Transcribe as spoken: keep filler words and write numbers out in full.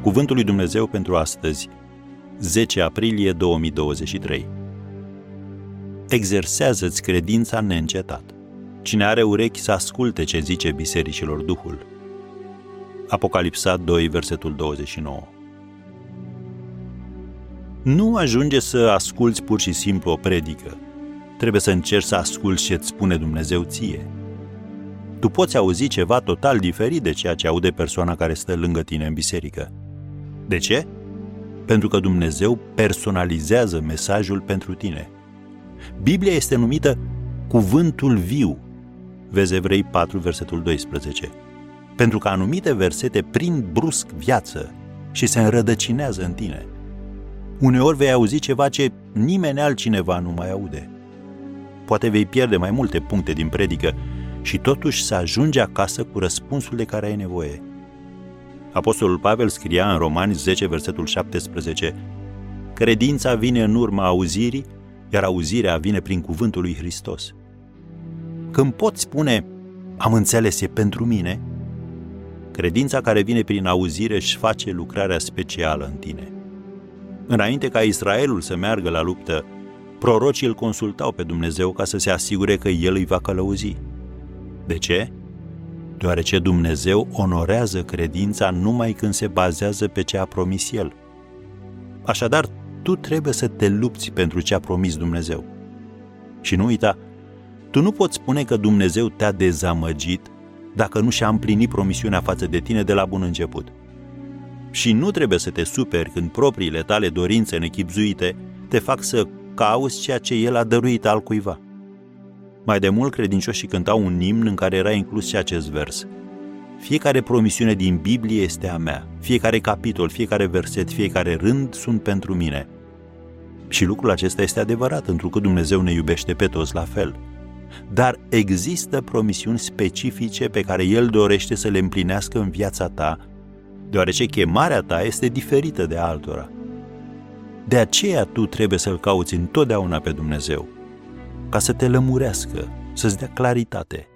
Cuvântul lui Dumnezeu pentru astăzi, zece aprilie două mii douăzeci și trei. Exersează-ți credința neîncetat. Cine are urechi să asculte ce zice bisericilor Duhul. Apocalipsa doi, versetul douăzeci și nouă. Nu ajunge să asculți pur și simplu o predică. Trebuie să încerci să asculți ce-ți spune Dumnezeu ție. Tu poți auzi ceva total diferit de ceea ce aude persoana care stă lângă tine în biserică. De ce? Pentru că Dumnezeu personalizează mesajul pentru tine. Biblia este numită Cuvântul Viu. Vezi Evrei patru, versetul doisprezece. Pentru că anumite versete prind brusc viață și se înrădăcinează în tine. Uneori vei auzi ceva ce nimeni altcineva nu mai aude. Poate vei pierde mai multe puncte din predică și totuși să ajungi acasă cu răspunsul de care ai nevoie. Apostolul Pavel scria în Romani zece, versetul șaptesprezece: credința vine în urma auzirii, iar auzirea vine prin cuvântul lui Hristos. Când poți spune, am înțeles, e pentru mine, credința care vine prin auzire își face lucrarea specială în tine. Înainte ca Israelul să meargă la luptă, prorocii îl consultau pe Dumnezeu ca să se asigure că El îi va călăuzi. De ce? Deoarece Dumnezeu onorează credința numai când se bazează pe ce a promis El. Așadar, tu trebuie să te lupți pentru ce a promis Dumnezeu. Și nu uita, tu nu poți spune că Dumnezeu te-a dezamăgit dacă nu și-a împlinit promisiunea față de tine de la bun început. Și nu trebuie să te superi când propriile tale dorințe nechibzuite te fac să cauți ceea ce El a dăruit altcuiva. Mai de mult, credincioșii cântau un imn în care era inclus și acest vers: fiecare promisiune din Biblie este a mea, fiecare capitol, fiecare verset, fiecare rând sunt pentru mine. Și lucrul acesta este adevărat, întrucât Dumnezeu ne iubește pe toți la fel. Dar există promisiuni specifice pe care El dorește să le împlinească în viața ta, deoarece chemarea ta este diferită de altora. De aceea tu trebuie să-L cauți întotdeauna pe Dumnezeu, ca să te lămurească, să-ți dea claritate.